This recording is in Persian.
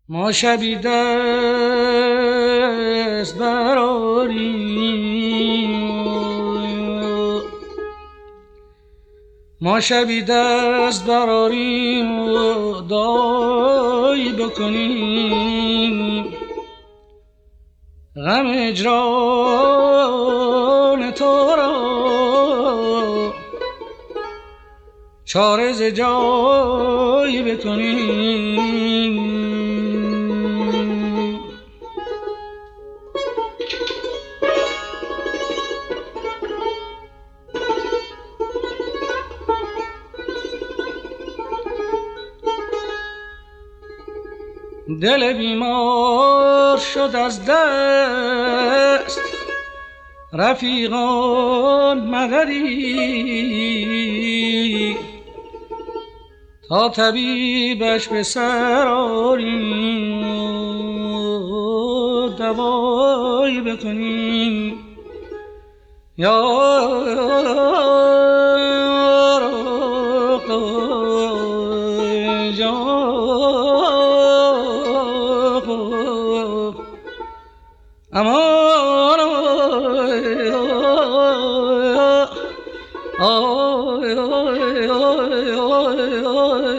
ما شبی دست براریم، ما شبی دست براریم و دایی بکنیم، غم اجران تو را چاره ز جایی بکنیم. دل بیمار شد از دست رفیقان مددی، تا طبیبش به سر آریم و دوایی بکنیم. یا امان آی